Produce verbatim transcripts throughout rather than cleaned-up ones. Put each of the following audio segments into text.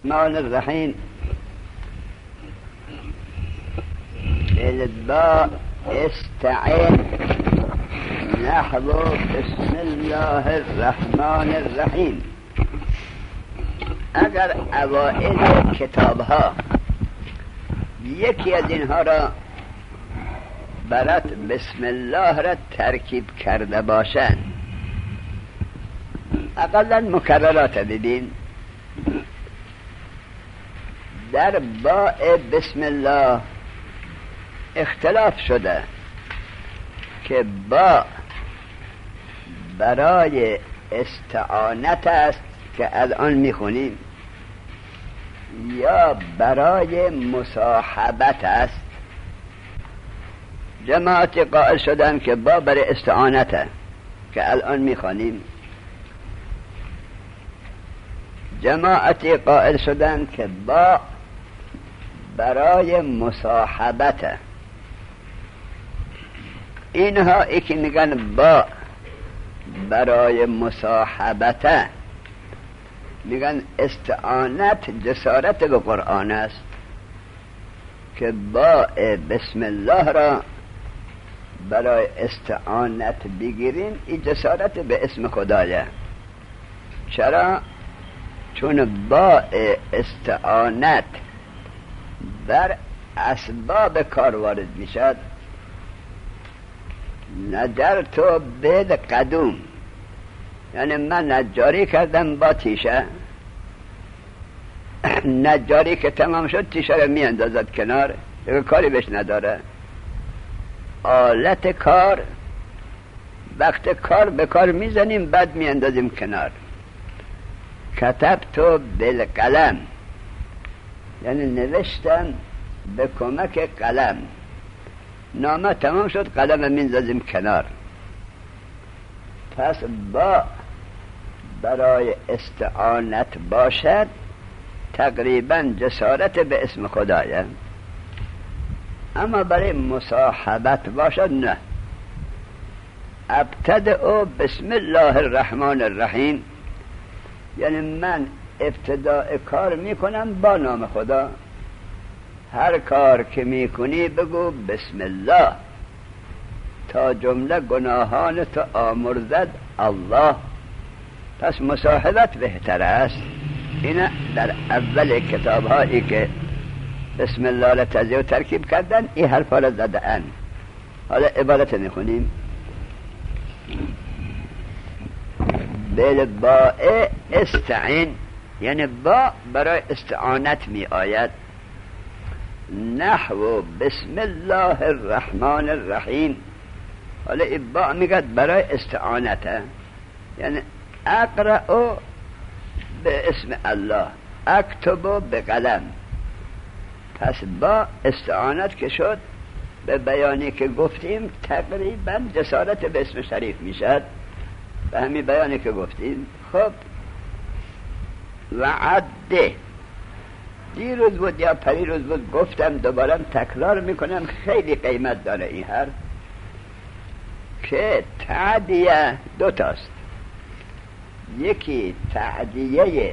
الرحمن الرحیم. الباء استعين نحو بسم الله الرحمن الرحیم. اگر اوائل کتاب ها یکی از اینها را برات بسم الله را ترکیب کرده باشند، اقلا مکررات ببین، در باء بسم الله اختلاف شده که با برای استعانت است که الان میخونیم یا برای مصاحبت است. جماعتی قائل شدن که با برای استعانت که الان میخونیم، جماعتی قائل شدن که با برای مصاحبت. اینها یکی میگن با برای مصاحبت، میگن استعانت جسارت به قرآن است که با بسم الله را برای استعانت بگیرین، این جسارت به اسم خدایه. چرا؟ چون با استعانت بر اسباب کار وارد میشد. نجرتو بالقدوم، یعنی من نجاری کردم با تیشه. نجاری که تمام شد تیشه رو می اندازد کنار، دیگه کاری بهش نداره. آلت کار وقت کار به کار میزنیم بعد می اندازیم کنار. کتبتو بالقلم، یعنی نوشتم به کمک قلم. نامه تمام شد، قلم میندازیم کنار. پس با برای استعانت باشد تقریبا جسارت به اسم خدایه، اما برای مصاحبت باشد نه. ابتدأ بسم الله الرحمن الرحیم، یعنی من ابتداء کار میکنم با نام خدا. هر کار که میکنی بگو بسم الله تا جمله گناهان تو آمرزد الله. پس مصاحبت بهتر است. این در اول کتاب هایی که بسم الله را تزیه و ترکیب کردن این حرفا را زده ان. حالا عبارت میخونیم. بالباء استعین، یعنی با برای استعانت می آید. نحو بسم الله الرحمن الرحیم. حالا این با میگد برای استعانت، یعنی اقرأ به اسم الله، اکتب به قلم. پس با استعانت که شد، به بیانی که گفتیم تقریبا جسارت به اسم شریف میشد، به همین بیانی که گفتیم. خب وعده دیروز بود یا پریروز بود گفتم، دوباره تکرار میکنم، خیلی قیمت داره این حرف، که تعدیه دو تاست. یکی تعدیه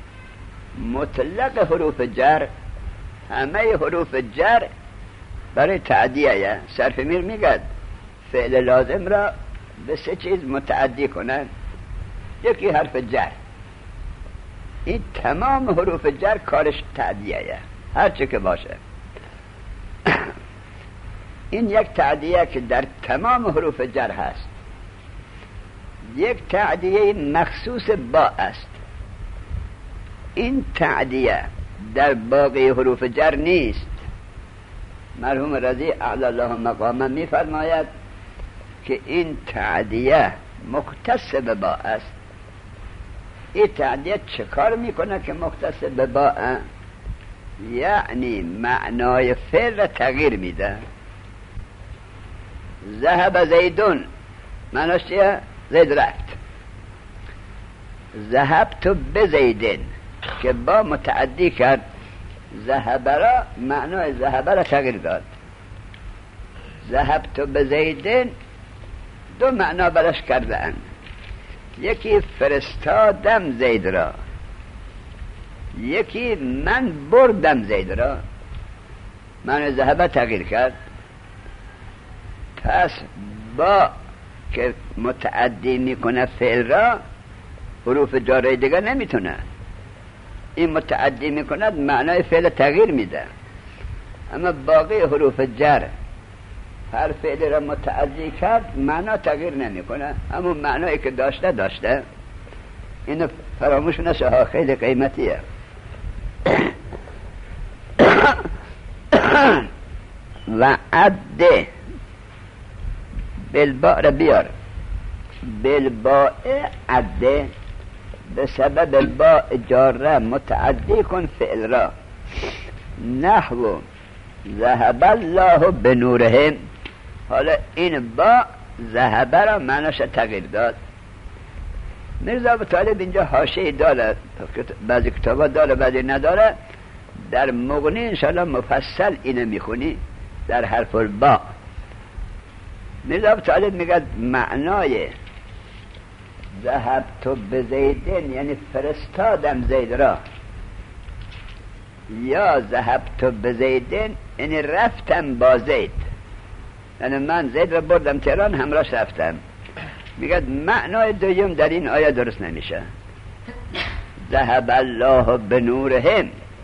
مطلق حروف جر، همه حروف جر برای تعدیه. صرف میر میگد فعل لازم را به سه چیز متعدی کنن. یکی حرف جر، این تمام حروف جر کارش تعدیه، هر چه که باشه. این یک تعدیه که در تمام حروف جر هست. یک تعدیه مخصوص با است. این تعدیه در باقی حروف جر نیست. مرحوم رضی اعلی الله مقامه می فرماید که این تعدیه مختص به با است. این تعدیه چه کار میکنه که مختص به با؟ یعنی معنای فعل را تغییر میده. ذهب زیدون معناش چیه؟ زید رفت. ذهبت به زیدن که با متعدی کرد، ذهب را معنای ذهب را تغییر داد. ذهبت به زیدن دو معنا برش کرده اند. یکی فرستادم زید را، یکی من بردم زید را، من ذهب تغییر کرد. پس با که متعدی میکنه فعل را، حروف جاره دیگه نمیتونه. این متعدی میکند معنای فعل تغییر میده، اما باقی حروف جر هر فعل را متعدی کرد معنا تغییر نمیکنه، اما معنایی که داشته داشته. اینو فراموش نشه ها، خیلی قیمتیه. و عده بالباء را بیار، بالباء عده، به سبب باء جاره متعدی کن فعل را. نحو ذهب الله بنورهم. حالا این با ذهب را معناش تغییر داد. میرزا ابو طالب اینجا حاشیه داره، بعضی کتابا داره بعضی نداره. در مغنی انشاءالله مفصل اینو میخونی در حرف البا. میرزا ابو طالب میگه معنای ذهبت بزیدن یعنی فرستادم زید را، یا ذهبت بزیدن یعنی رفتم با زید، یعنی من زید را بردم تهران همراهش رفتم. میگه معنای دویم در این آیه درست نمیشه. ذهب الله بنورهم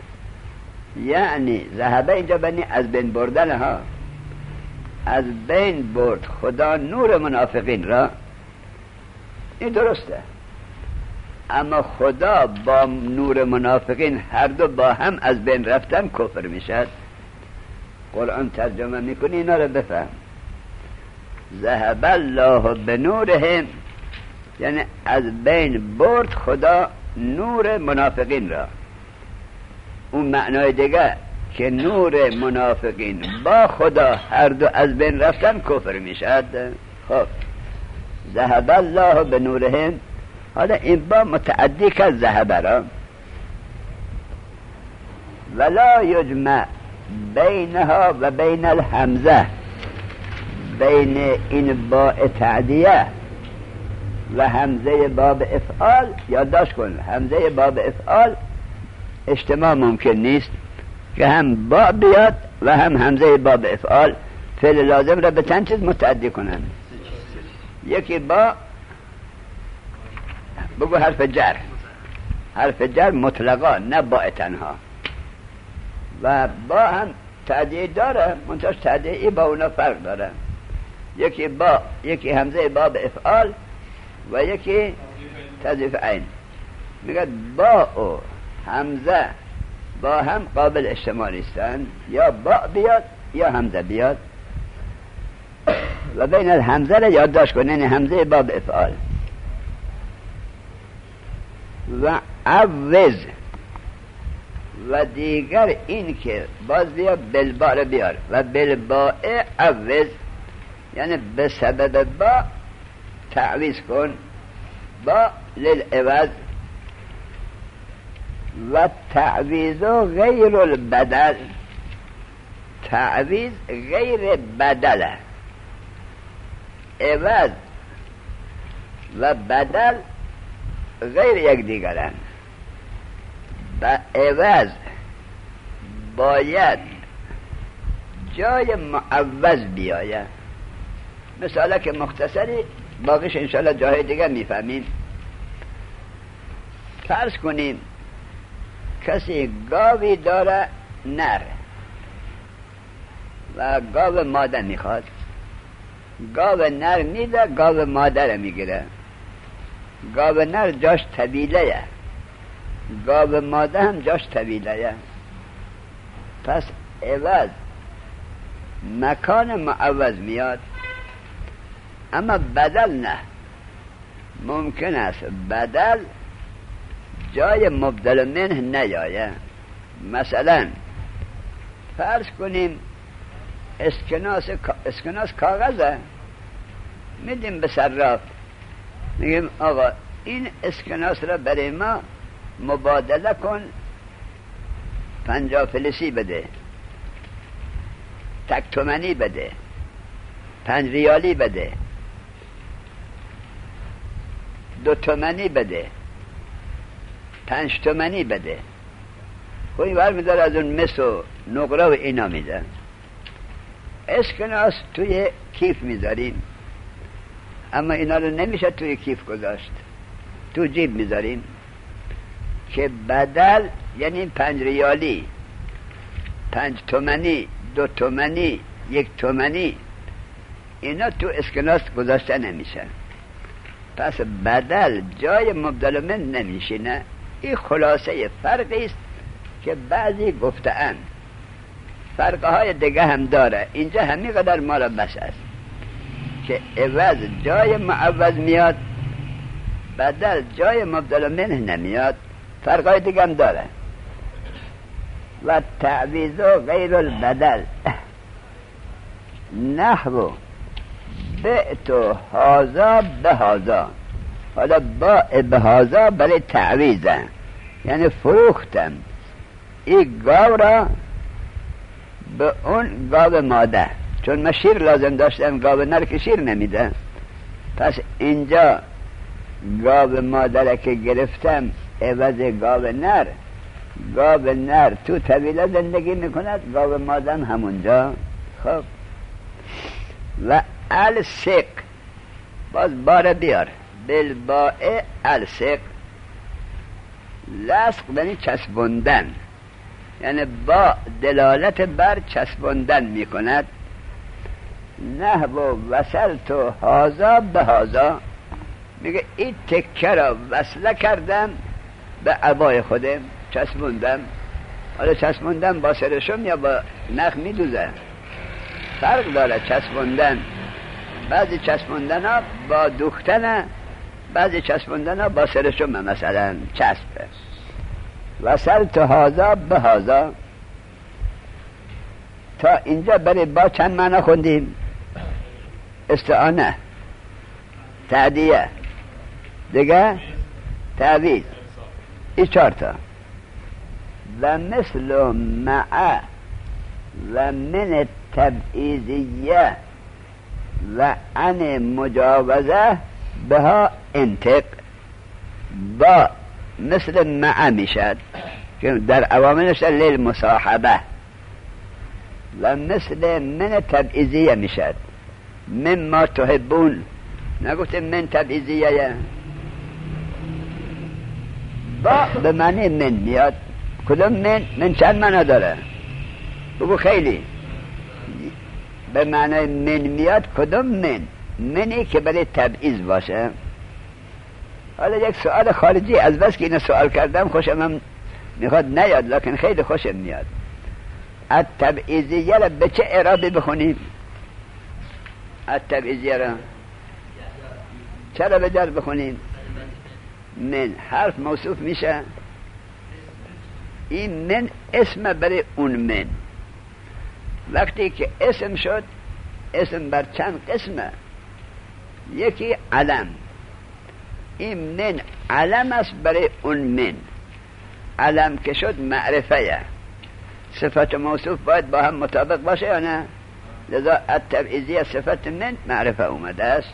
یعنی ذهب اینجا بنی از بین بردن ها، از بین برد خدا نور منافقین را. این درسته، اما خدا با نور منافقین هر دو با هم از بین رفتن کفر میشد. قرآن ترجمه میکنی اینا رو بفهم. ذهب الله بنورهم یعنی از بین برد خدا نور منافقین را. اون معنای دیگه که نور منافقین با خدا هر دو از بین رفتن کفر میشد. خب ذهب الله بنورهم، حالا این با متعدی که ذهب را. ولا یجمع بینها و بین الحمزه، بین این با تعدیه و همزه باب افعال یادداشت کن. همزه باب افعال اجتماع ممکن نیست که هم با بیاد و هم همزه باب افعال فعل لازم را به چند چیز متعدی کنن. یکی با بگو حرف جر، حرف جر مطلقا نه با تنها، و با هم تعدیه داره، منتاش تعدیه با اونا فرق داره. یکی با، یکی همزه باب افعال و یکی تضعیف عین. میگه با و همزه با هم قابل اجتماع نیستن، یا با بیاد یا همزه بیاد. و بین الهمزه را یادداشت کن، یعنی همزه باب افعال. و عوض و دیگر این که باز بیا بالباء بیار، و بالباء عوض یعنی به سبب با تعویض کن. با للعوض و تعویض غیر البدل، تعویض غیر بدله. عوض و بدل غیر یک دیگرن. و عوض باید جای معوض بیاید. مثلا که مختصری، باقیش انشاءالله جای دیگر میفهمیم. فرض کنیم کسی گاوی داره نر و گاو مادر میخواد. گاو نر میده، گاو مادر میگیره. گاو نر جاش طویله، گاو مادر هم جاش طویله. پس عوض مکان معوض میاد، اما بدل نه. ممکن است بدل جای مبدل منه نیاید. مثلا فرض کنیم اسکناس اسکناس کاغذه، میدیم به صراف، میگیم آقا این اسکناس را برای ما مبادله کن، پنجاه فلسی بده، تک تومنی بده، پنج ریالی بده، دو تومنی بده، پنج تومنی بده. خوی بر میداره از اون مس و نقره و اینا میده. اسکناس توی کیف میذاریم، اما اینا رو نمیشه توی کیف گذاشت، تو جیب میذاریم که بدل یعنی پنج ریالی، پنج تومنی، دو تومنی، یک تومنی، اینا تو اسکناس گذاشته نمیشه. پس بدل جای مبدل من نمیشینه. این خلاصه فرقی است که بعضی گفته‌اند. فرقهای دیگه هم داره. اینجا همین قدر ما را بس است که عوض جای معوض میاد، بدل جای مبدل منه نمیاد. فرقهای دیگه هم داره. و تعویض و غیر البدل نحو بعت هذا بهذا. حالا با بهذا برای تعویضه، یعنی فروختم این گاو را به اون گاو ماده، چون من شیر لازم داشتم، گاو نر که شیر نمیده. پس اینجا گاو مادر که گرفتم عوض گاو نر، گاو نر تو طویله زندگی میکند، گاو مادم همونجا. خب و السق باز باره بیار بالباء السق، لصق یعنی چسبوندن، یعنی با دلالت بر چسبوندن میکند. نحو وصلت هذا بهذا، میگه این تکه را وصله کردم به عبای خودم، چسبوندم. حالا چسبوندن با سرشم یا با نخ میدوزه، فرق داره چسبوندن. بعضی چسبوندن ها با دوختن، بعضی چسبوندن ها با سرشم، مثلا چسبه. وصلت هذا بهذا. تا اینجا برای با چند معنا خوندیم؟ استعانه، تعدیه، دیگه تعویض، این چهار تا. و مثل مع و من تبعیضیه و عن مجاوزه بها انتق. با مثل مع میشد که در عواملش لیل مصاحبه، و مثل من تبعیضیه میشد من ما تحبون. نگفتیم من تبعیضیه، با به معنی من میاد. کدوم من؟ من چند معنا داره؟ بگو خیلی. به معنی من میاد. کدوم من؟ منی که برای تبعیض باشه. حالا یک سوال خارجی، از بس که اینو سوال کردم خوشم هم میخواد نیاد، لکن خیلی خوشم میاد. التبعیضیه را به چه اعرابی بخونیم؟ التبعیضیه را چرا به جر بخونیم؟ من حرف موصوف میشه. این من اسم برای اون من. وقتی که اسم شد، اسم بر چند قسمه. یکی علم، این من علم است برای اون من. علم که شد معرفه، صفت موصوف باید با هم مطابق باشه یا نه؟ لذا التبعیضیه صفت من معرفه اومده است.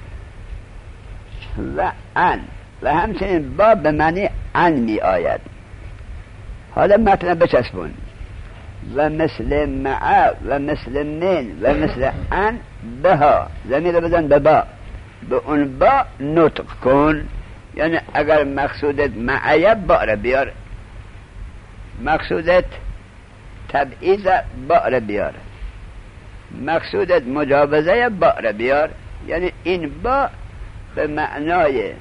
و ان، و همچنین با به معنی ان می آید. حالا متن بچسبون. و مثل مع و مثل من و مثل ان بها، زمین رو بزن به با، به اون با نطق کن. یعنی اگر مقصودت معیب با رو بیار، مقصودت تبعیض با رو بیار، مقصودت مجاوزه با رو بیار. یعنی این با به معنای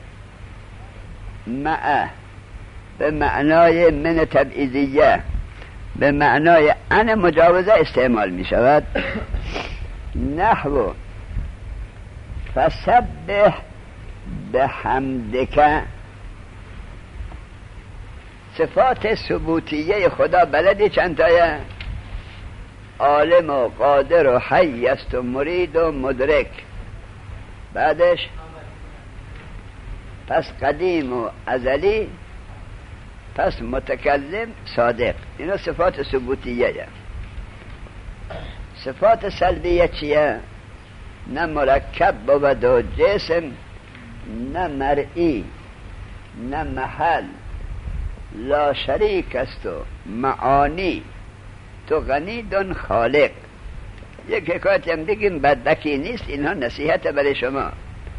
مع، به معنای من تبعیضیه، به معنای ان مجاوزه استعمال می شود. نحو فسبح بحمدک. صفات ثبوتیه خدا بلدی چند تایه؟ عالم و قادر و حی است و مرید و مدرک. بعدش پس قدیم و ازلی، پس متکلم صادق. اینا صفات ثبوتیه. صفات سلبیه چیه؟ نه مرکب بود و جسم، نه مرئی، نه محل، لا شریک است و معانی تو غنی دون خالق. یک حکایت هم بگیم بدبکی نیست، اینها نصیحت برای شما.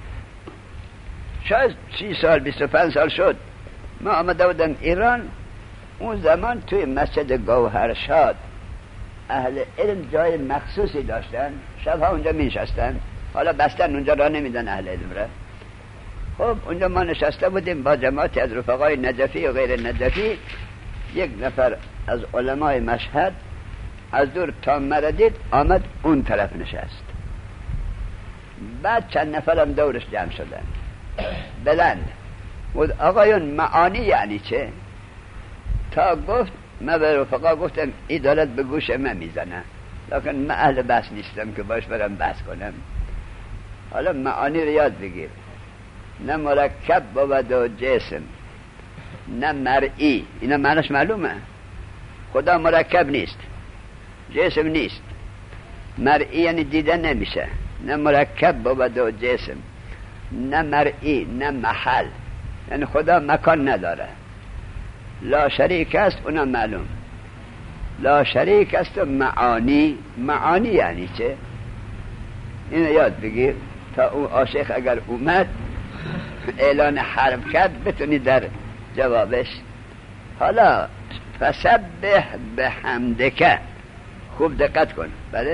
شاید سی سال بیست و پنج سال شد ما آمده بودم ایران، اون زمان توی مسجد گوهرشاد اهل علم جای مخصوصی داشتن، شبها اونجا می نشستن، حالا بستن اونجا را نمیدن اهل علم را. خب اونجا ما نشسته بودیم با جماعت از رفقای نجفی و غیر نجفی. یک نفر از علمای مشهد از دور تا مردید آمد اون طرف نشست. بعد چند نفرم دورش جمع شدن بلند بود آقایون معانی یعنی چه؟ تا گفت من به رفقا گفتم این دارد به گوش من میزنه، لیکن من اهل بحث نیستم که باش برم بحث کنم. حالا معانی رو یاد بگیر. نه مرکب بود و جسم، نه مرئی. اینا معنیش معلومه. خدا مرکب نیست، جسم نیست، مرئی یعنی دیده نمیشه. نه مرکب بود و جسم، نه مرئی، نه محل، یعنی خدا مکان نداره. لا شریک است، اونم معلوم. لا شریک است و معانی. معانی یعنی چه؟ اینو یاد بگیر تا اون عاشق اگر اومد اعلان حرف کرد بتونی در جوابش. حالا فسبح بحمدک، خوب دقت کن. بله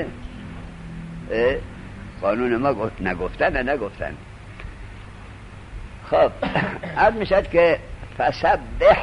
قانون ما گفت نگفتن نه نگفتن. خب عرض میشد که فسبح،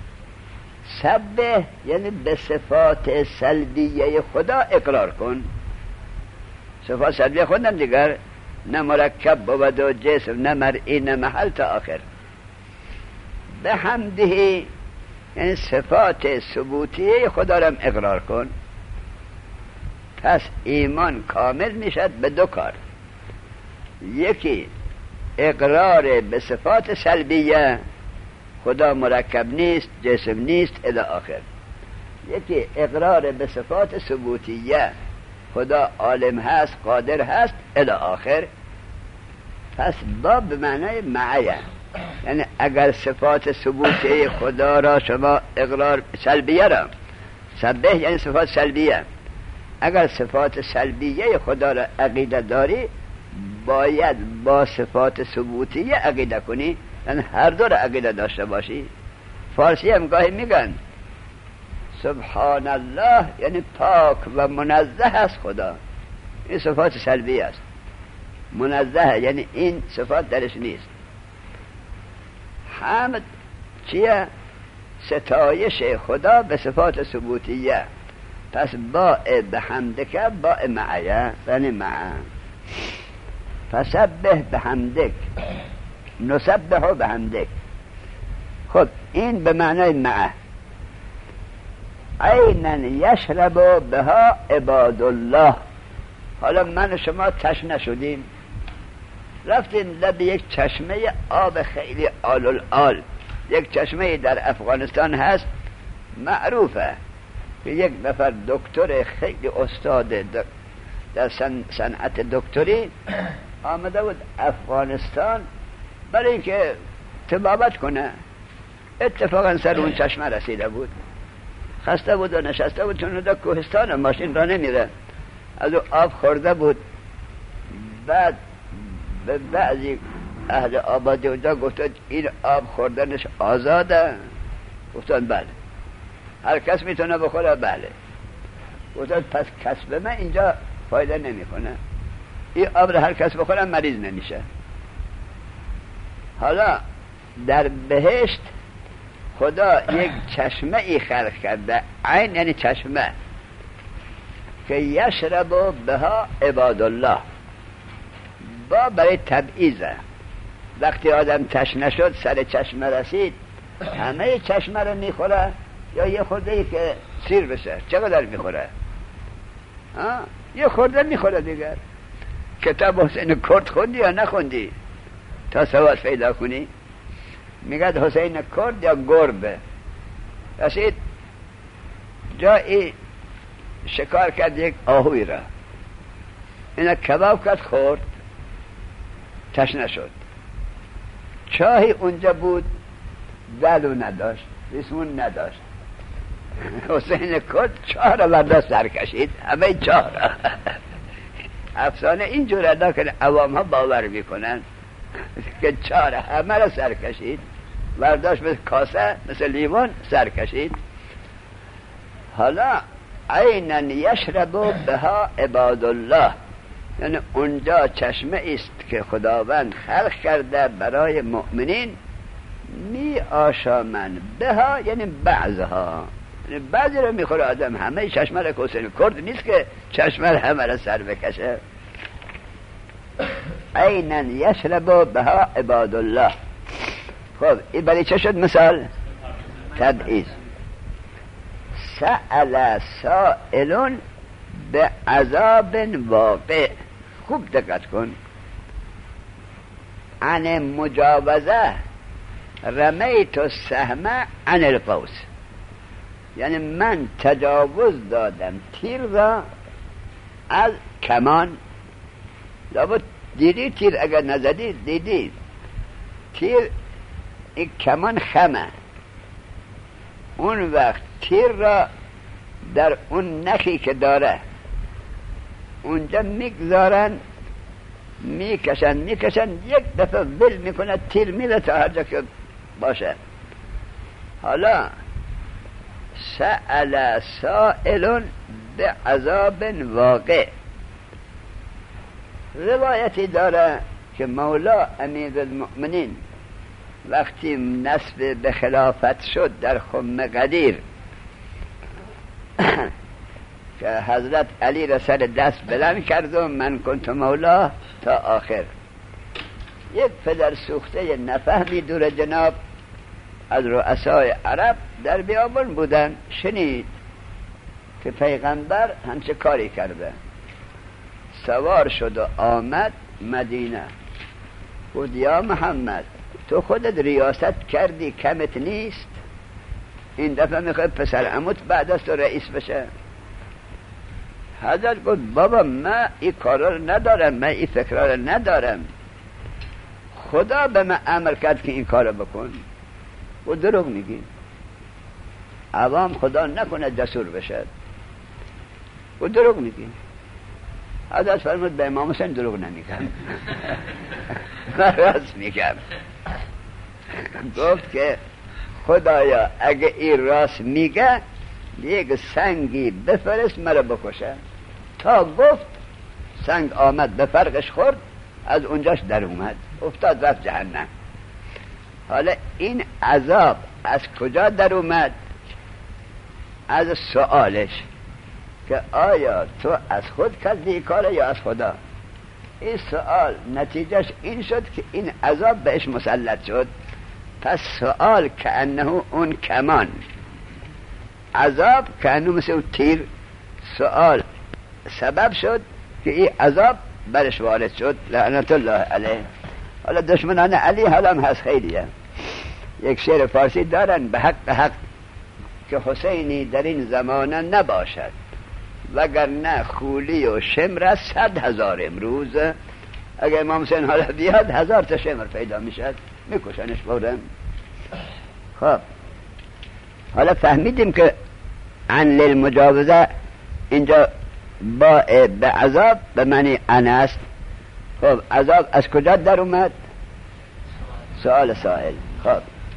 سبح یعنی به صفات سلبیه خدا اقرار کن. صفات سلبیه خودم دیگر نه مرکب بود و جسم، نه مرئی، نه محل تا آخر. به حمده یعنی صفات ثبوتیه خدا را اقرار کن. پس ایمان کامل میشد به دو کار. یکی اقرار به صفات سلبیه، خدا مرکب نیست، جسم نیست الی آخر. یکی اقرار به صفات ثبوتیه، خدا عالم هست، قادر هست الی آخر. پس با به معنای معیه، یعنی اگر صفات ثبوتیه خدا را شما اقرار سلبیه را، سبح یعنی صفات سلبیه، اگر صفات سلبیه خدا را عقیده داری باید با صفات ثبوتیه عقیده کنی، یعنی هر دو را عقیده داشته باشی. فارسی هم گاهی میگن سبحان الله یعنی پاک و منزه است خدا، این صفات سلبیه است. منزه یعنی این صفات درش نیست. حمد چیه؟ ستایش خدا به صفات ثبوتیه. پس با به حمدک با معیه یعنی معه. فسبح بحمدک، نسبح بحمدک. خب این به معنای معه. عینا یشرب بها عباد الله. حالا من و شما تشنه شدیم، رفتیم لب یک چشمه آب خیلی آل الآل. یک چشمه در افغانستان هست معروفه که یک نفر دکتر خیلی استاد در صنعت دکتری آمده بود افغانستان برای اینکه طبابت کنه. اتفاقا سر اون چشمه رسیده بود، خسته بود و نشسته بود چون در کوهستان ماشین را نمیره، از او آب خورده بود. بعد به بعضی اهل آبادی اونجا گفتن این آب خوردنش آزاده؟ گفتن بله. هر کس میتونه بخوره؟ بله. گفتن پس کسب من اینجا فایده نمیکنه، این آب را هر کس بخوره مریض نمیشه. حالا در بهشت خدا یک چشمه ای خلق کرده، عین یعنی چشمه، که یشرب بها عباد الله. با برای تبعیضه. وقتی آدم تشنه شد سر چشمه رسید همه چشمه رو میخوره یا یه خورده ای که سیر بشه؟ چقدر میخوره؟ یه خورده میخوره دیگر. کتاب حسین کرد خوندی یا نخوندی تا سواد پیدا کنی؟ میگد حسین کرد یا گربه رسید جایی شکار کرد یک آهوی را، اینا کباب کرد خورد، تشنه شد. چاهی اونجا بود دلو نداشت، ریسمون نداشت. حسین کرد چهار مرد سر کشید، همه چهار. افسانه اینجور ادا که عوام ها باور میکنن که چهار همه را سر کشید، برداشت مثل کاسه مثل لیوان سر کشید. حالا عینا یشرب بها عباد الله، یعنی اونجا چشمه است که خداوند خلق کرده برای مؤمنین، می آشامن بها یعنی بعضها، یعنی بعضی رو میخوره آدم، همه چشمه را که حسین کرد نیست که چشمه را همه را سر بکشه. عینا یشرب بها عباد الله. خب این برای چه شد مثال؟ تبعیض. سأل سائل به عذاب واقع. خوب دقت کن. عن مجاوزه رمیت السهم عن القوس، یعنی من تجاوز دادم تیر را از کمان. لابد دیدی تیر، اگر نزدی دیدی تیر این کمان خمه، اون وقت تیر را در اون نخی که داره اونجا میگذارن، میکشن میکشن یک دفعه ول میکنه، تیر میره تا هر جا که باشه. حالا سأل سائل به عذاب واقع. روایتی داره که مولا امیر المؤمنین وقتی نسب به خلافت شد در خم قدیر که حضرت علی را سر دست بلند کرد و من کنت مولا تا آخر. یک پدر سوخته نفهمی دور جناب از رؤسای عرب در بیابان بودن، شنید که پیغمبر همچه کاری کرده، سوار شد و آمد مدینه. گفت یا محمد تو خودت ریاست کردی، کمت نیست؟ این دفعه میخوای پسر عموت بعد از تو رئیس بشه؟ حضرت گفت بابا من این کارا رو ندارم، من این فکرها رو ندارم، خدا به من امر کرد که این کارو بکن. و دروغ میگی، عوام خدا نکنه جسور بشه. و دروغ میگی. حضرت فرمود به امام حسین دروغ نمیگم، من راست میگم. گفت که خدایا اگه این راست میگه یک سنگی بفرست مرا بکشه. تا گفت سنگ آمد به فرقش خورد، از اونجاش در اومد، افتاد رفت جهنم. حالا این عذاب از کجا در اومد؟ از سؤالش که آیا تو از خود کردی کار یا از خدا. این سؤال نتیجهش این شد که این عذاب بهش مسلط شد. پس سؤال که انه اون کمان، عذاب که انه مثل اون تیر. سؤال سبب شد که این عذاب برش وارد شد، لعنت الله علیه. حالا دشمنان علی حالا هم هست خیلیه. یک شعر فارسی دارن به حق به حق که حسینی در این زمانه نباشد، وگرنه خولی و شمر صد هزار امروز. اگر امام حسین حالا بیاد هزار تا شمر پیدا میشد، میکشنش بودن. خب حالا فهمیدیم که عن للمجاوزه اینجا با به عذاب به معنی عن است. خب عذاب از کجا در اومد؟ سؤال سائل. خب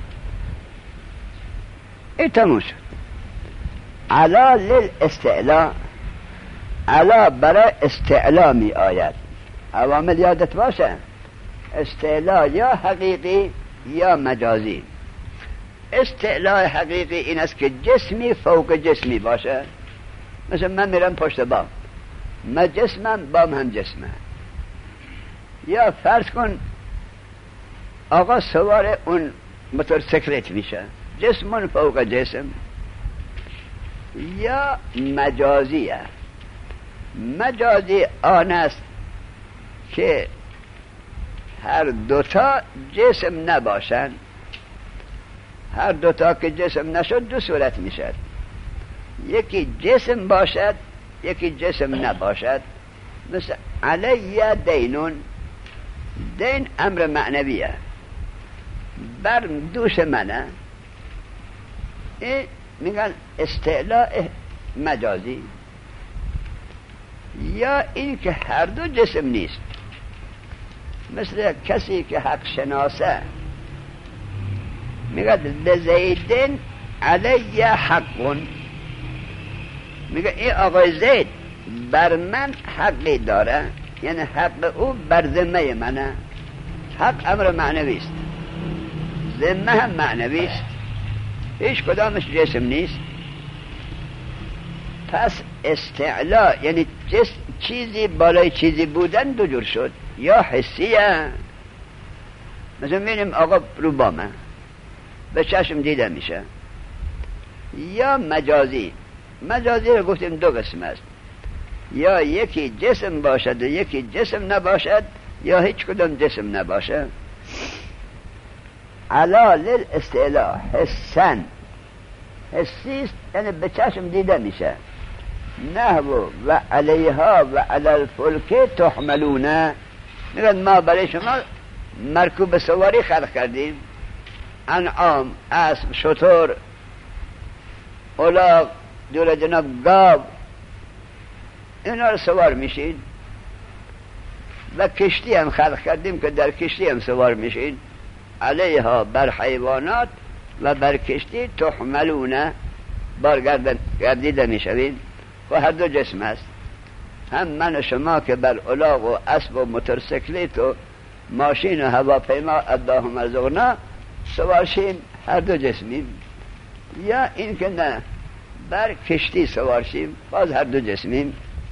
این تموم شد. علا للاستعلا، علا برای استعلا می آید. عوامل یادت باشه، استعلا یا حقیقی یا مجازی. استعلا حقیقی این است که جسمی فوق جسمی باشه. مثل من میرم پشت بام، من جسمم، بام هم جسمه. یا فرض کن آقا سوار اون موتورسیکلت میشه، جسمون فوق جسم. یا مجازیه. مجازی آن است که هر دوتا جسم نباشن. هر دوتا که جسم نشد دو صورت میشد، یکی جسم باشد یکی جسم نباشد. مثل علیه دینون، دین امر معنویه، بر دوش منه. این میگن استعلاء مجازی. یا این که هر دو جسم نیست، مثل کسی که حق شناسه میگه لزیدن علی حقون، میگه این آقای زید بر من حقی داره، یعنی حق او بر ذمه منه. حق امر معنوی است، ذمه هم معنوی است، هیچ کدامش جسم نیست. پس استعلا یعنی جسم چیزی بالای چیزی بودن دو جور شد، یا حسیه، مثلا میبینیم آقا رو بامه به چشم دیده میشه، یا مجازی. مجازی رو گفتیم دو قسم است، یا یکی جسم باشد و یکی جسم نباشد، یا هیچ کدام جسم نباشه. علا للاستعلا حسن، حسیست یعنی به چشم دیده میشه. نحو و علیها و علی الفلک تحملونه، میگن ما برای شما مرکوب سواری خلق کردیم، انعام، اسب، شتر، الاغ، دور جناب گاو، اینا رو سوار میشین. و کشتی هم خلق کردیم که در کشتی هم سوار میشین، علیها بر حیوانات و بر کشتی تحملونه بارگردن گردیده میشوین. و هر دو جسم است، هم من و شما که بر الاغ و اسب و موتورسیکلت و ماشین و هواپیما اللهم ارزقنا سوار شیم، هر دو جسمیم. یا این که نه بر کشتی سوار شیم، باز هر دو جسمیم.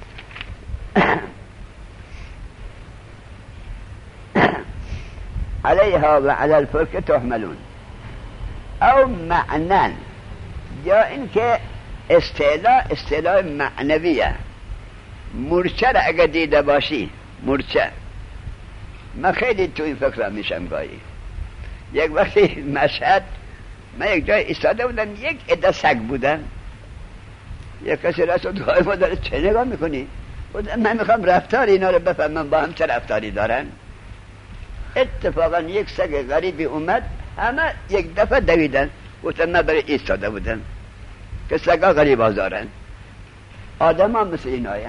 علیها و علی الفلک تحملون. او معنن، یا این که استعلا استعلا معنویه. مورچه را اگه دیده باشی، مورچه، من خیلی تو این فکر میشم گاهی. یک وقتی مشهد من یک جای ایستاده بودم، یک عده سگ بودن، یک کسی رسول دعای ما داره چه نگاه میکنی؟ بودم من میخوام رفتار اینا رو بفهمم با هم چه رفتاری دارن. اتفاقا یک سگ غریبی اومد، همه یک دفعه دویدن. گفتم من برای ایستاده بودم که سگا غریب آزارن، آدم ها مثل این آین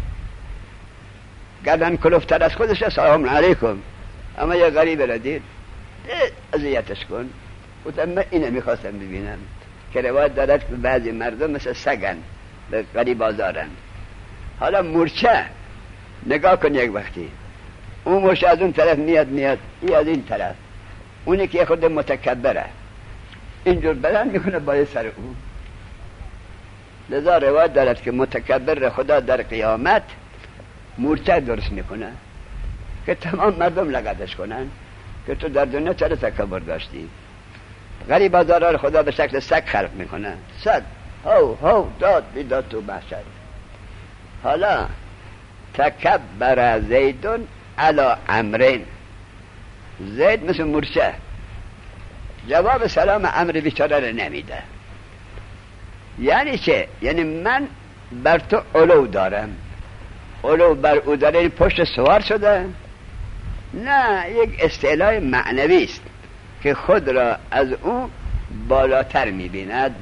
گردن کلوفتر از خودش سلام علیکم، اما یه غریب را دید اذیتش کن. گفتم من اینه میخواستم ببینم که روایت دارد که بعضی مردم مثل سگن به غریب آزارن. حالا مورچه نگاه کن، یک وقتی اون مورچه از اون طرف میاد میاد ای از این طرف، اونی که خود متکبره اینجور بلند میکنه بالای سر اون. لذا روایت دارد که متکبر خدا در قیامت مورچه درست میکنه که تمام مردم لگدش کنن که تو در دنیا چرا تکبر داشتی. غریب آزارا خدا به شکل سگ خلق میکنه، سگ هو هو داد بیداد تو محشر. حالا تکبر زیدون علی امرین، زید مثل مورچه جواب سلام امر بیچاره رو نمیده. یعنی چه؟ یعنی من بر تو علو دارم، علو بر او داره، این پشت سوار شده؟ نه، یک استعلاء معنوی است که خود را از او بالاتر میبیند.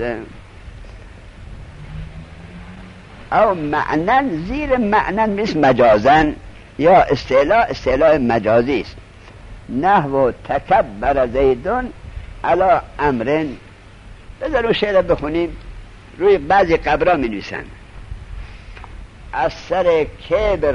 او معنن، زیر معنن مثل مجازن، یا استعلاء استعلاء مجازی است. نحو تکبر زیدون علی امرن. بذار اون شعر بخونیم، روی بعضی قبرها می نویسن از سر کبر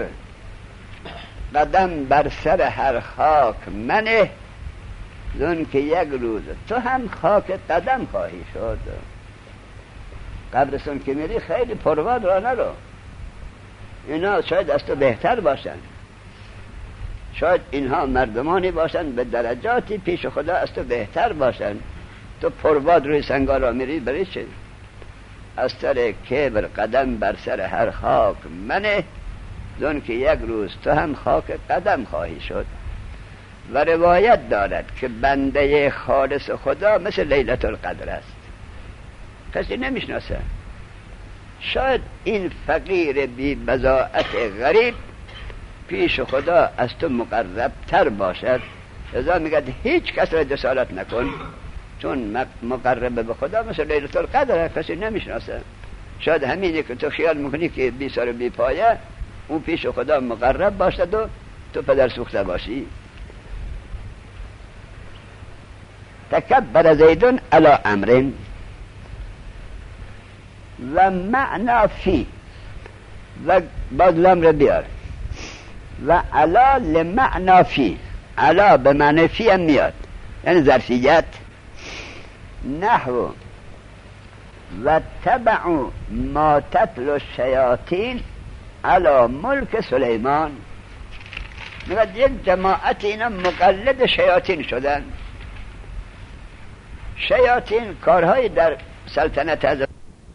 قدم بر سر هر خاک منه، زن که یک روز تو هم خاک قدم خواهی شد. قبرستان که میری خیلی پرواد را نرو، اینا شاید از تو بهتر باشن، شاید اینها مردمانی باشن به درجاتی پیش خدا از تو بهتر باشن، تو پرواد روی سنگا را میری برای چه؟ از سر کبر قدم بر سر هر خاک منه، زن که یک روز تو هم خاک قدم خواهی شد. و روایت دارد که بنده خالص خدا مثل لیلة القدر است، کسی نمیشناسه. شاید این فقیر بی بضاعت غریب پیش خدا از تو مقرب تر باشد. لذا میگه هیچ کس را جسارت نکن، چون مقرب به خدا مثل لیلة القدر کسی نمیشناسه. شاید همینه که تو خیال میکنی که بی سر و بی پایه اون پیش خدا مقرب باشد و تو پدر سوخته باشی. تکبر زیدون علی امر و معنا فی و باز لام رو بیار و علا لمعنا فی، علا به معنی فی هم میاد یعنی ظرفیت. نحو و تبعوا ما تتلو الشیاطین علی ملک سلیمان، میگه یک جماعت اینا مقلد شیاطین شدن. شیاطین کارهای در سلطنت از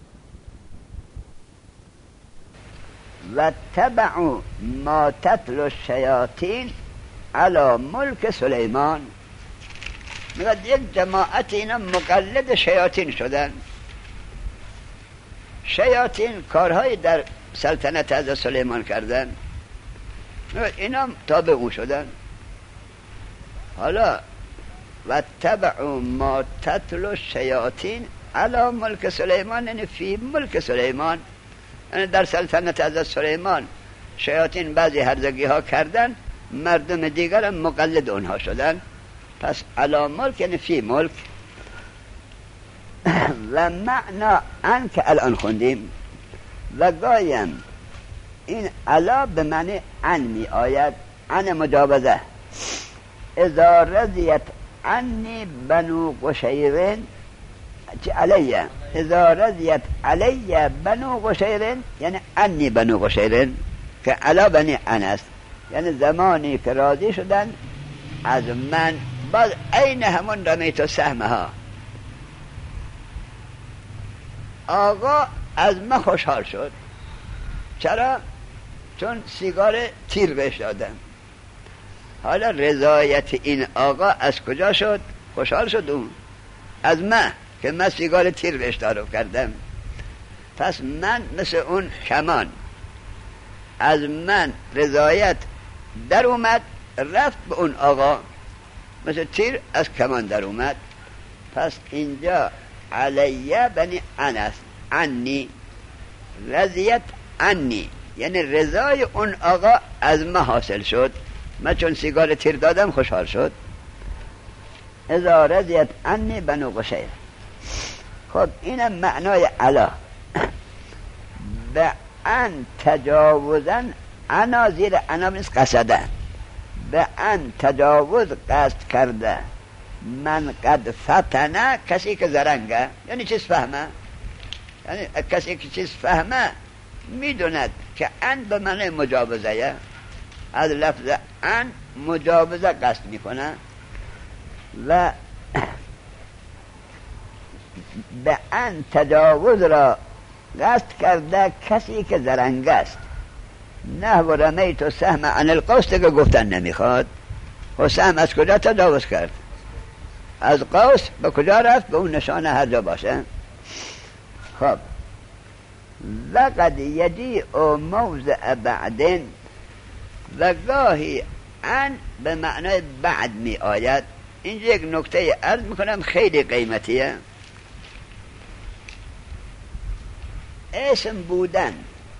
و تبعوا ما تتلو الشیاطین علی ملک سلیمان، میگه یک جماعت اینا مقلد شیاطین شدن. شیاطین کارهای در سلطنت از سلیمان کردن، اینا تابع او شدن. حالا و تبعوا ما تتلو الشیاطین علی ملک سلیمان یعنی فی ملک سلیمان، یعنی در سلطنت از سلیمان شیاطین بعضی هرزگی ها کردن، مردم دیگر مقلد اونها شدن. پس علی ملک یعنی فی ملک. و معنا ان که الان خوندیم و گایم این علا به معنی ان می آید، ان مجاوزه. اذا رضیت عنی بنو قشیرین علیه، اذا رضیت علیه بنو قشیرین یعنی عنی بنو قشیرین، که علا بنی ان است یعنی زمانی که راضی شدن از من. باز این همون رمیت و سهمه ها، آقا از من خوشحال شد. چرا؟ چون سیگار تیر بهش دادم. حالا رضایت این آقا از کجا شد؟ خوشحال شد اون از من که من سیگار تیر بهش تعارف کردم. پس من مثل اون کمان، از من رضایت در اومد رفت به اون آقا، مثل تیر از کمان در اومد. پس اینجا علیه بنی ان است، عنی رضیت عنی یعنی رضای اون آقا از ما حاصل شد. من چون سیگار تیر دادم خوشحال شد. اذا رضیت عنی بنو قشیر. خب اینم معنای علا. به ان تجاوزن، انا زیر انا نیست قصده، به ان تجاوز قصد کرده. من قد فتنه کسی که زرنگه، یعنی چیز فهمه، یعنی کسی که چیز فهمه میدوند که ان به معنی مجاوزه، از لفظ ان مجاوزه قصد میکنه. و به ان تجاوز را قصد کرده کسی که زرنگ است. نه و رمیت و سهم عن القوس که گفتن نمیخواد. و سهم از کجا تجاوز کرد؟ از قوس به کجا رفت؟ به اون نشانه هر جا باشه. خب وقد یجی او موضع بعدن، و گاهی ان به معنای بعد می آید. اینجا یک نکته عرض میکنم خیلی قیمتیه. اسم بودن،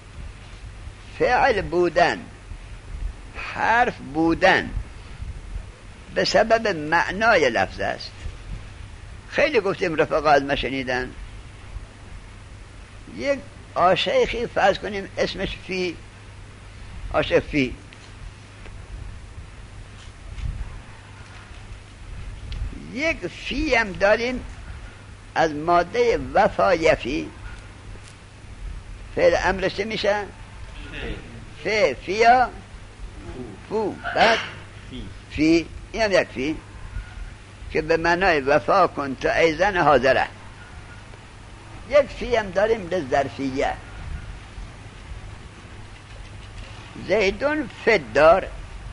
فعل بودن، حرف بودن به سبب معنای لفظ است. خیلی گفتیم رفقا از ما شنیدن. یک آشیخی فرض کنیم اسمش فی، آشیخ فی، یک فی هم داریم از ماده وفایفی. فعل امرش چه میشه؟ فی، فیا، فو، بعد فی، این هم یک فی که به معنای وفا کن تو ایزن حاضره. یک فی هم داریم به ظرفیه. زیدون فد دار.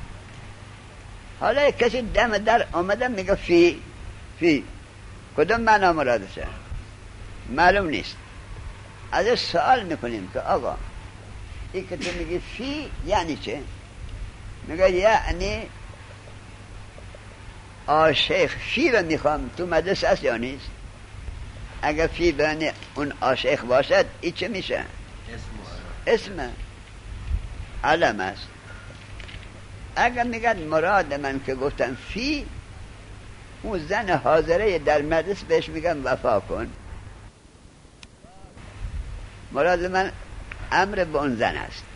حالا کسی دم در آمده میگه فی، فی کدوم معنا مرادشه؟ معلوم نیست. ازش سوال میکنیم که آقا این که تو میگی فی یعنی چه؟ میگه یعنی عاشق فی رو میخوام، تو مدرسه است یا نیست؟ اگر فی بین اون عاشق باشد ای چه میشه؟ اسم علم است. اگر میگن مراد من که گفتم فی، اون زن حاضره در مدرسه بهش میگم وفا کن، مراد من امر به اون زن است.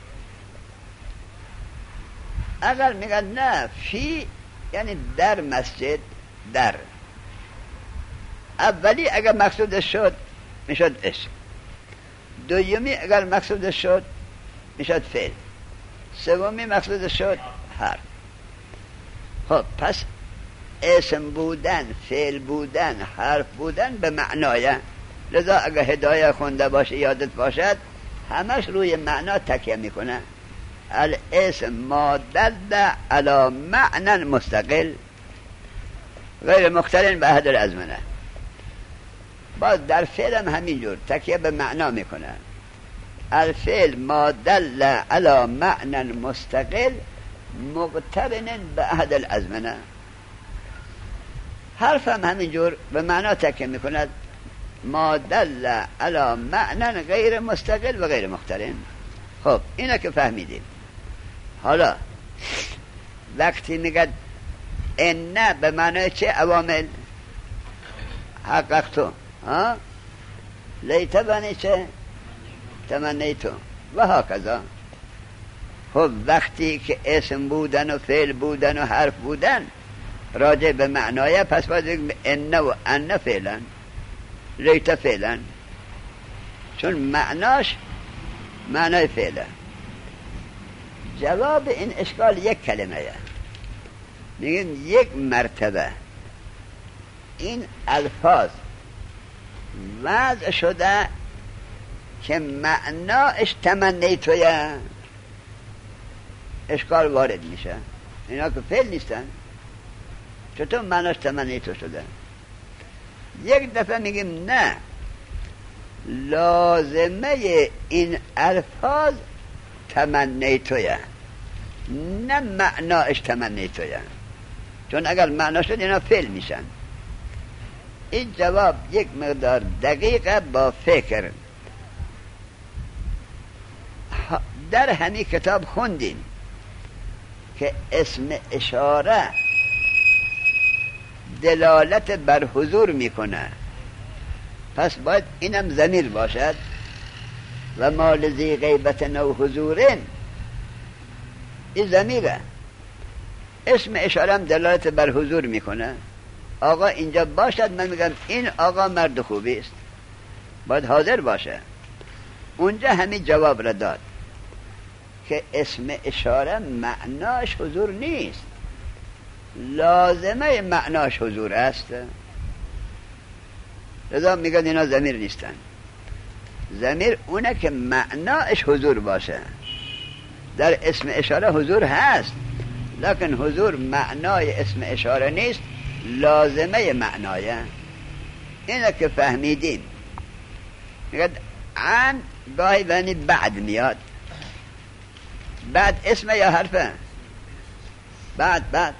اگر میگن نه فی یعنی در مسجد، در اولی اگر مقصود شد میشد اسم، دومی اگر مقصود شد میشد فعل، سومی مقصود شد حرف. خب پس اسم بودن، فعل بودن، حرف بودن به معنای، لذا اگر هدایه خونده باشه یادت باشد همش روی معنا تکیه میکنه. الاسم ما دل علی معنی مستقل غیر مقترن به احد الازمنه. باز در فعل هم همینجور تکیه به معنا میکنه. الفعل ما دل علی معنی مستقل مقترن به احد الازمنه. حرف هم همینجور به معنا تکیه میکند، ما دل علی معنی غیر مستقل و غیر مقترن. خب اینا که فهمیدیم. حالا وقتی میگه ان به معنای چه عوامل؟ حققتو، ها لیت بنی چه تمنیتو و هاکذا. خب وقتی که اسم بودن و فعل بودن و حرف بودن راجع به معنای، پس باید ان و ان فعلا، لیت فعلا، چون معناش معنای فعله. جواب این اشکال یک کلمه، میگن یک مرتبه این الفاظ وضع شده که معناش تمنیتویه، اشکال وارد میشه. اینا که فعل نیستن، چطور معناش تمنیتو شده؟ یک دفعه میگیم نه، لازمه این الفاظ تمنیتویه، نه معناش تمنیتویه، چون اگر معنا شد اینا فعل میشن. این جواب یک مقدار دقیقه با فکر. در همین کتاب خوندیم که اسم اشاره دلالت بر حضور میکنه، پس باید اینم ضمیر باشد. و ما لذی غیبت و حضورن، این ضمیره. اسم اشاره هم دلالت بر حضور میکنه. آقا اینجا باشد، من میگم این آقا مرد خوبی است، باید حاضر باشه. اونجا همین جواب را داد که اسم اشاره معناش حضور نیست، لازمه معناش حضور است. لذا میگن اینا ضمیر نیستن. ضمیر اونه که معناش حضور باشه. در اسم اشاره حضور هست، لکن حضور معنای اسم اشاره نیست، لازمه معنایه. اینه که فهمیدیم. میگه عن گاهی بینی بعد میاد. بعد اسم یا حرفه؟ بعد بعد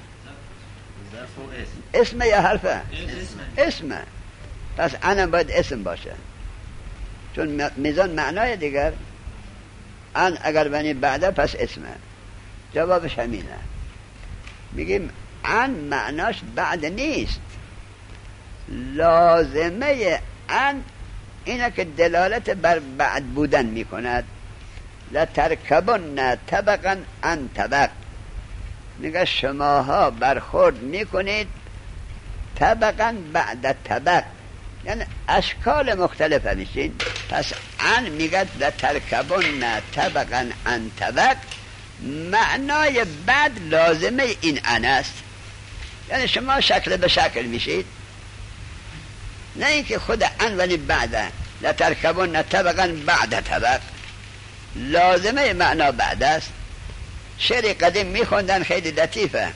اسم یا حرفه؟ اسمه. پس عنم باید اسم باشه، چون میزان معنای دیگر. ان اگر بینی بعده پس اسمه. جوابش همینه. میگیم ان معناش بعد نیست، لازمه ان اینه که دلالت بر بعد بودن میکند. لترکبن طبقا عن طبق، میگه شماها برخورد میکنید طبقا بعد طبق، یعنی اشکال مختلف میشین. پس ان میگه لترکبن طبقا عن طبق، معنای بعد لازمه این ان است، یعنی شما شکل به شکل میشید، نه اینکه خود ان ولی بعده. لترکبن طبقا بعد طبق، لازمه معنا بعد است. شعر قدیم میخوندن خیلی لطیفه.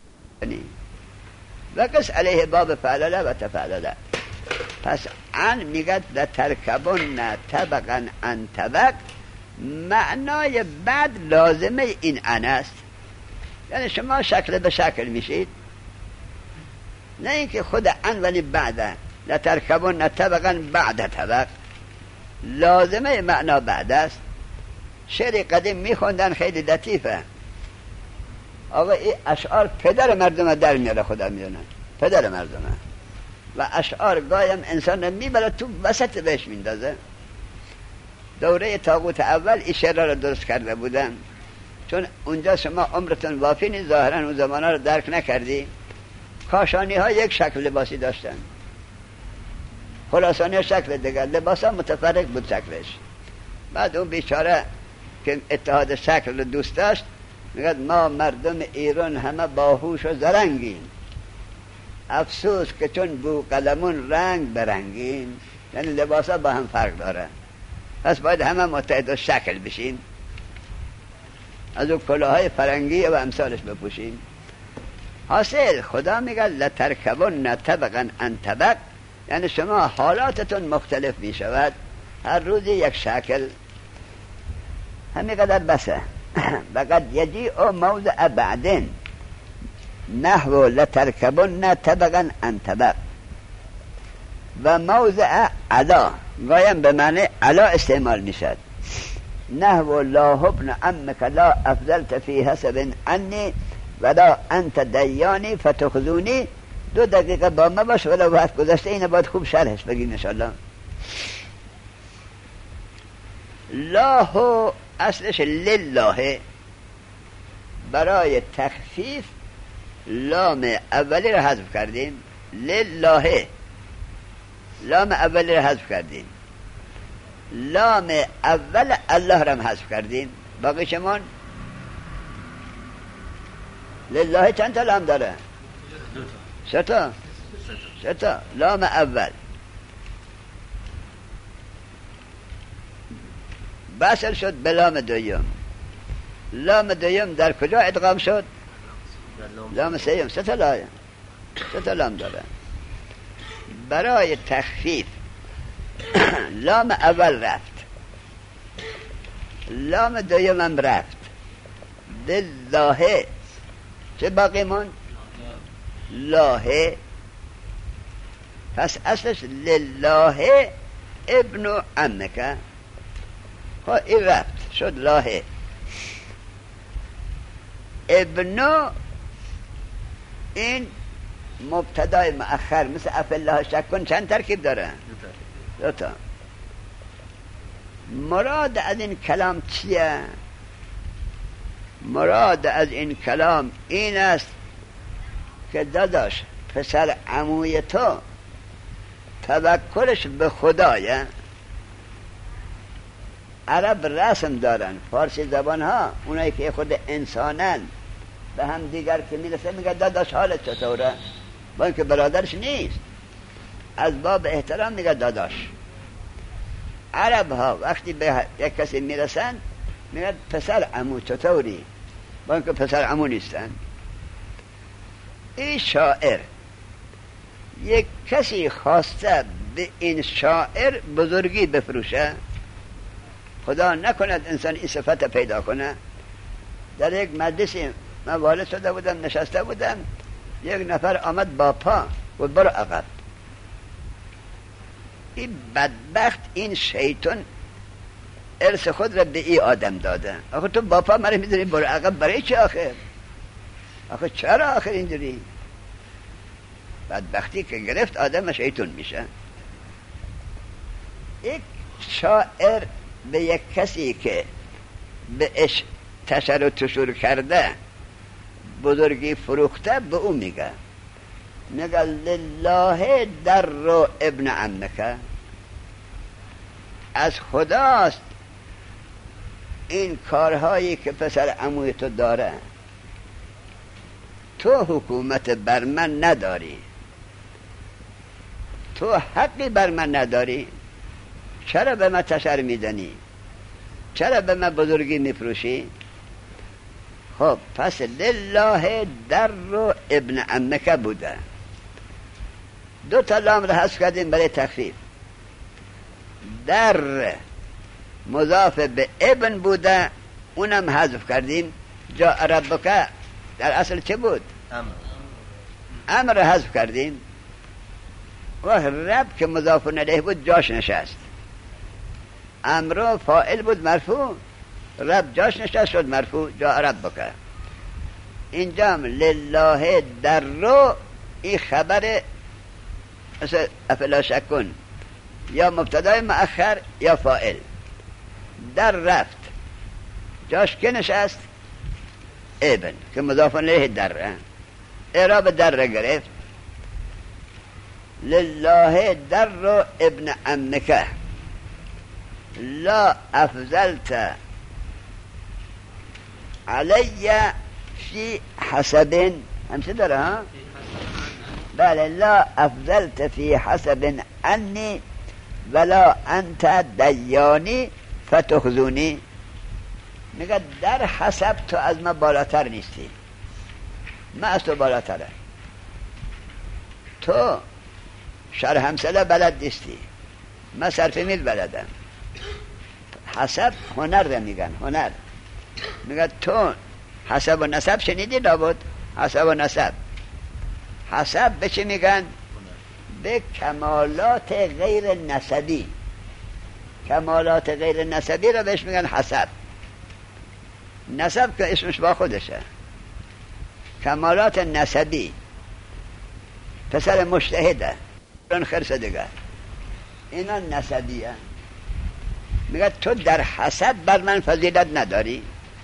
و قص علیه باب فعلله و تفعلله. پس ان میگد لترکبن طبقا عن طبق، معنای بعد لازمه این ان است، یعنی شما شکل به شکل میشید. نه اینکه خود ان ولی بعده، لترکبن طبقا بعد طبق، لازمه معنا بعد است. شعر قدیم میخوندن خیلی لطیفه. آقا این اشعار پدر مردم در میاره، خدا میدونه پدر مردمه، و اشعار گایم انسان رو میبره تو وسط بهش میندازه. دوره طاغوت اول این شعر را درست کرده بودن، چون اونجا شما عمرتون وافی نیست، ظاهرا اون زمانا رو درک نکردی. کاشانی ها یک شکل لباسی داشتن، خراسانی ها شکل دیگر، لباس ها متفرق بود شکلش. بعد اون بیچاره که اتحاد شکل رو دوست داشت میگه ما مردم ایران همه باهوش و زرنگیم، افسوس که چون بو قلمون رنگ برنگیم. یعنی لباس ها با هم فرق داره، پس باید همه متحد و شکل بشین، از اون کلاهای فرنگی و امثالش بپوشیم. حاصل خدا میگه لترکبن طبقا عن طبق، یعنی شما حالاتتون مختلف میشود، هر روزی یک شکل. همین قدر بسه. وقد یجیء موضع بعدن نحو لترکبن طبقا عن طبق، و موضع علا گایم به معنی علا استعمال میشد. نحو لا ابن عمک لا افضلت فی حسب عنی ولا انت دیانی فتخذونی. دو دقیقه با ما باش ولی وقت گذشته، اینه باید خوب شرحش بگیم انشاءالله. لا اصلش لله، برای تخفیف لام اولی رو حذف کردیم، لله لام اولی رو حذف کردیم، لام اول الله رو هم حذف کردیم. باقی شمان لله چند تا لام داره؟ سه تا سه تا لام اول. بسل شد به لام دویم. لام دویم در کجا ادغام شد؟ لام سیم. سه تا لام سه تا لام داره. برای تخفیف لام اول رفت، لام دویم هم رفت، لله چه باقی من؟ لاهه. پس اصلش لله ابن عمک. ها این رفت شد لاهه. ابن این مبتدای مؤخر مثل افالله شک کن چند ترکیب داره؟ دو تا. مراد از این کلام چیه؟ مراد از این کلام این است که داداش پسر عموی تو توکلش به خدایه. عرب رسم دارن، فارسی زبان ها اونایی که خود انسانن به هم دیگر که میرسه میگه داداش حالت چطوره، با اینکه برادرش نیست، از باب احترام میگه داداش. عرب ها وقتی به یک کسی میرسن میگه پسر عمو چطوری، با اینکه پسر عمو نیستن. این شاعر یک کسی خواسته به این شاعر بزرگی بفروشه، خدا نکند انسان این صفت پیدا کنه. در یک مجلسی من والد شده بودم، نشسته بودم، یک نفر آمد با پا و برو عقب. این بدبخت این شیطان ارث خود را به این آدم داده. آخه تو با پا مرا میدونی برو عقب، برای چی آخر؟ آخه چرا آخر اینجوری؟ بدبختی که گرفت آدم شیطان میشه. یک شاعر به یک کسی که به اش تشر و تشور کرده بزرگی فروخته به اون میگه میگه لله در رو ابن عمک، از خداست این کارهایی که پسر عموی تو داره، تو حکومت بر من نداری، تو حقی بر من نداری، چرا به من تشر میدنی، چرا به من بزرگی میفروشی؟ خب پس لله در رو ابن عمک بوده. دو تا لام رو حذف کردیم برای تخفیف. در مضاف به ابن بوده، اونم حذف کردیم. جا ربک در اصل چه بود؟ امر حذف کردیم و رب که مضاف الیه بود جاش نشست. امر فاعل بود مرفوع، رب جاش نشست شد مرفوع، جا رب بکر. اینجا لله در رو این خبر افلا شکن یا مبتدای مؤخر یا فاعل. در رفت جاش که نشست؟ ابن که مضاف الیه در، اعراب در گرفت. لله در رو ابن عمکه لا افضلت علی فی حسب، همشه داره ها؟ بله. لا افضلت فی حسب انی ولا انت دیانی فتخزونی. میگه در حسب تو از من بالاتر نیستی، من از تو بالاتره. تو شرح همسله بلد نیستی، من صرف میل بلدم. حسب هنر ده میگن، هنر. میگه تو حسب و نسب شنیدی لابد؟ حسب و نسب، حسب به چی میگن؟ به کمالات غیر نسبی. کمالات غیر نسبی رو بهش میگن حسب. نسب که اسمش با خودشه. کمالات نسبی، پسر مجتهده اون خرسه دیگر، اینا نسبیه. میگه تو در حسب بر من فضیلت نداری،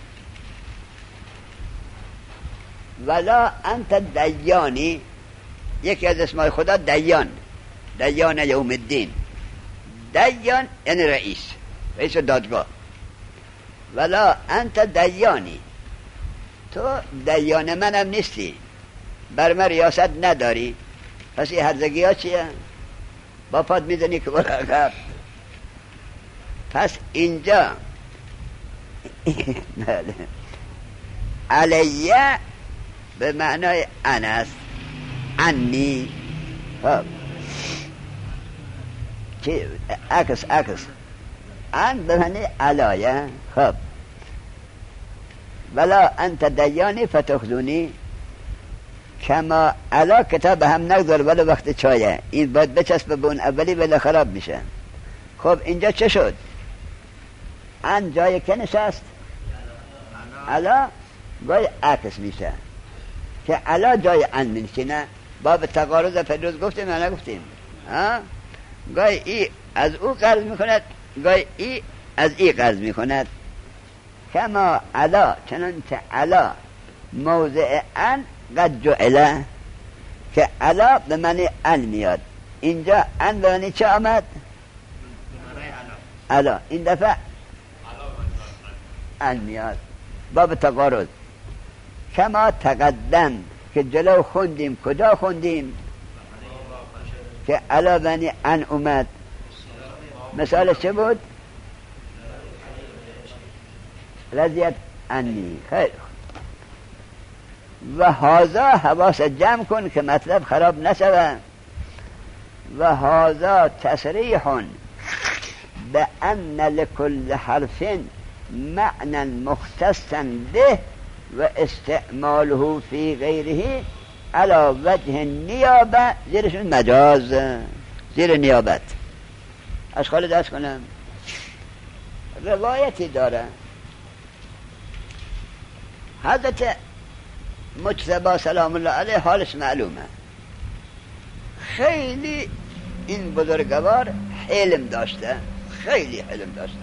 ولا انت دیانی. یکی از اسمای خدا دیان، دیان یوم الدین. دیان یعنی رئیس، رئیس دادگاه. ولا انت دیانی، تو دیان منم نیستی، بر من ریاست نداری. پس این هرزگی ها چیه؟ با پاد میزنی که برا. پس اینجا علیه به معنای ان است، انی. خب چی؟ عکس عکس ان به معنی علایه. خب ولا انت دیانی فتخزونی. کما علا کتاب هم نگذار ولی وقت چایه، این باید بچسبه به اون اولی ولی خراب میشه. خب اینجا چه شد؟ ان جای که نشست؟ علا گاهی عکس میشه که علا جای ان میشینه. باب تقارض فروز گفتیم یا نگفتیم؟ گاهی ای از او قرض میکند، گاهی ای از ای قرض میکند. کما علا چنانچه علا موضع ان قد جعله، که علا به معنی ان میاد. اینجا ان به معنی چه آمد؟ علا. این دفعه ان میاد، باب تقارض. کما تقدم که جلو خوندیم، کجا خوندیم؟ که علا به معنی ان اومد. مثالش چه بود؟ رضیت انی. خیلی و هازا حواس جمع کن که مطلب خراب نشود. و هازا تصریح به ان لکل حرف معنی مختصا به و استعماله فی غیره علی وجه نیابه. زیرشون مجاز، زیر نیابت. اشکال دست کنم. روایتی داره حضرت مجتبی سلام الله علیه، حالش معلومه. خیلی این بزرگوار حلم داشته، خیلی حلم داشته.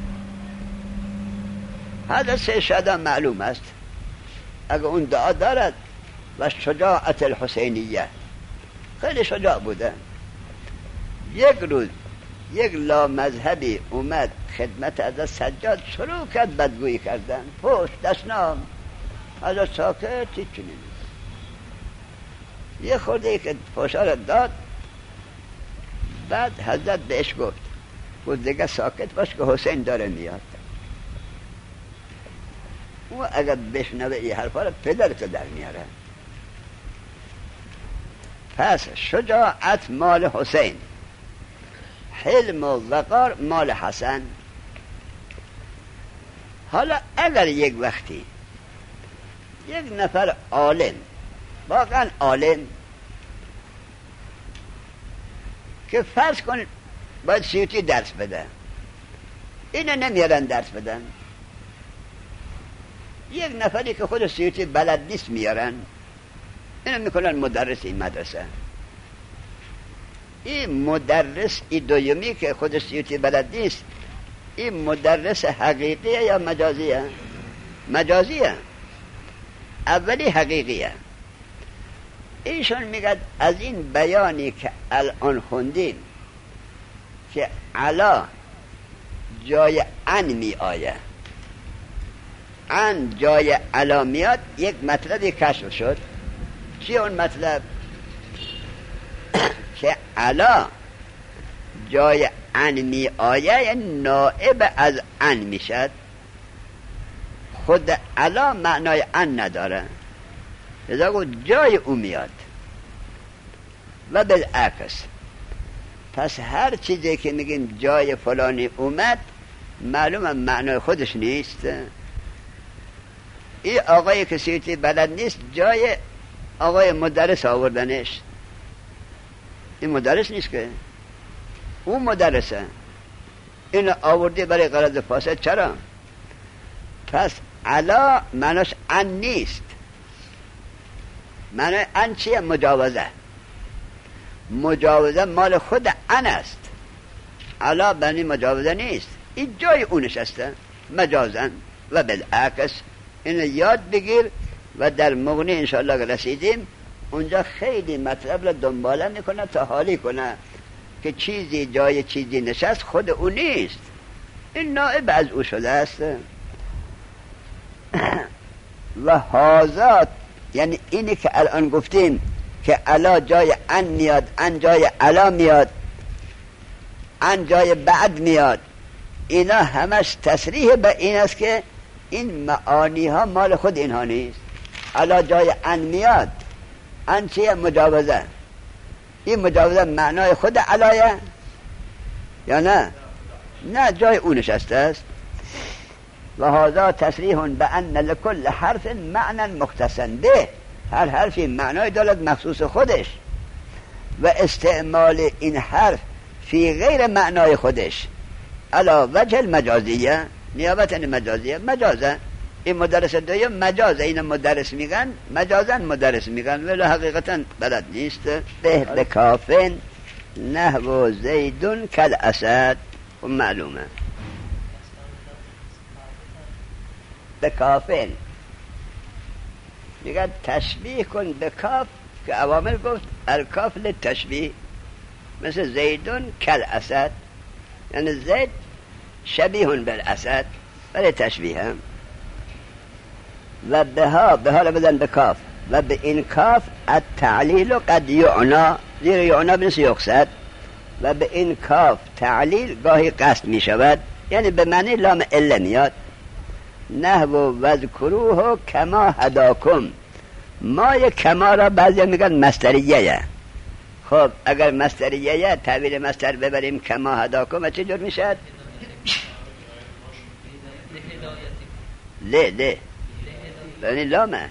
حضرت سه شهدا معلوم است اگه اون دعا دارد. و شجاعت الحسینیه، خیلی شجاع بوده. یک روز یک لا مذهبی اومد خدمت از سجاد، شروع کرد بدگویی کردن، پشت دستنام. حضرت ساکت، هیچ چی نمید. یه خورده ای که فشار داد، بعد حضرت بهش گفت گفت دیگه ساکت باش که حسین داره میاد. او اگر بشنوه این حرفا رو پدرتو در میاره. پس شجاعت مال حسین، حلم و وقار مال حسن. حالا اگر یک وقتی یک نفر عالم، واقعا عالم، که فرض کن باید سیوطی درس بده، اینو نمیارن درس بدن، یک نفری که خود سیوطی بلد نیست میارن، اینو میکنن مدرس این مدرسه. این مدرس این دویمی که خود سیوطی بلد نیست، این مدرس حقیقیه یا مجازیه؟ مجازیه. اولی حقیقیه. ایشون میگه از این بیانی که الان خوندیم که علا جای ان می آیه، ان جای علا میاد، یک مطلبی کشف شد. چی اون مطلب؟ که علا جای ان می آیه نائب از ان میشد. خود علا معنای ان نداره، لذا گفت جای او میاد. و بالعکس، پس هر چیزی که میگیم جای فلانی اومد معلومه معنای خودش نیست. این آقای که سیوطی بلد نیست جای آقای مدرس آوردنش، این مدرس نیست که، اون مدرسه، این آوردی برای غرض فاسد. چرا؟ پس علا معناش ان نیست. معنی ان چیه؟ مجاوزه. مجاوزه مال خود ان است، علا بنی مجاوزه نیست، این جای اون نشسته مجازن. و بالعکس اینو یاد بگیر و در مغنی انشاءالله که رسیدیم اونجا خیلی مطلب را دنباله میکنه تا حالی کنه که چیزی جای چیزی نشست خود او نیست، این نائب از او شده است. و هازات یعنی اینی که الان گفتیم که علا جای ان میاد، ان جای علا میاد، ان جای بعد میاد، اینا همش تصریح به این است که این معانی ها مال خود اینها نیست. علا جای ان میاد، ان چیه؟ مجاوزه. این مجاوزه معنای خود علایه یا نه؟ نه، جای اون نشسته است. و هذا تصریح بأن لكل حرف معنی مختصا به، هر حرفی معنای دارد مخصوص خودش، و استعمال این حرف فی غیر معنای خودش علا وجه المجازیه، نیابت عن مجازیه، مجازه. این مدرس دویم مجازه، این مدرس میگن مجازن مدرس میگن، ولی حقیقتا بلد نیست. به بکافن نحو زیدون کل اسد، و معلومه بکافن میگن تشبیه کن به کاف، که عوامل گفت الکاف للتشبیه، مثل زیدون کل اسد، یعنی زید شبیه بالاسد، ولی تشبیه هم. و به ها، به ها بزن به کاف، و به این کاف التعلیل قد یعنا، زیر یعنا بنس یقصد، و به این کاف تعلیل گاهی قصد می شود، یعنی به معنی لام اله میاد. نحو وذکروه کما هداکم، ما یک کما را بعضی میگن مصدریه. خب اگر مصدریه تعبیر مصدر ببریم کما هداکم چه جور میشد؟ له له یعنی لامه.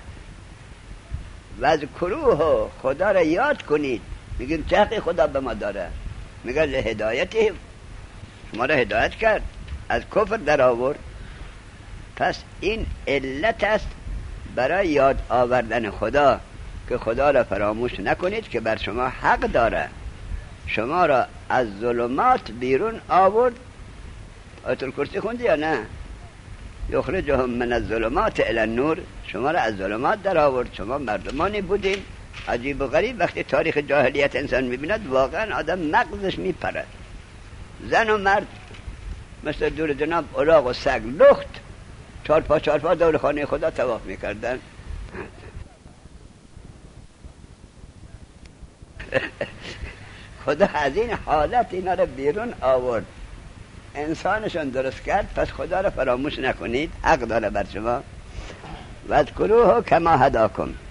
وذکروه، خدا را یاد کنید. میگیم چه حقی خدا به ما داره؟ میگن لهدایتی، شما را هدایت کرد، از کفر در آورد. پس این علت است برای یاد آوردن خدا که خدا را فراموش نکنید که بر شما حق داره، شما را از ظلمات بیرون آورد. آیت الکرسی خوندی یا نه؟ یخرجهم من الظلمات الی النور، شما را از ظلمات در آورد. شما مردمانی بودین عجیب و غریب. وقتی تاریخ جاهلیت انسان میبیند واقعا آدم مغزش میپرد. زن و مرد مثل دور جناب الاغ و سگ لخت چار پا چار پا دور خانه خدا طواف میکردن. خدا از این حالت اینا رو بیرون آورد، انسانشون درست کرد. پس خدا رو فراموش نکنید، حق داره بر شما. وذکروه کما هداکم.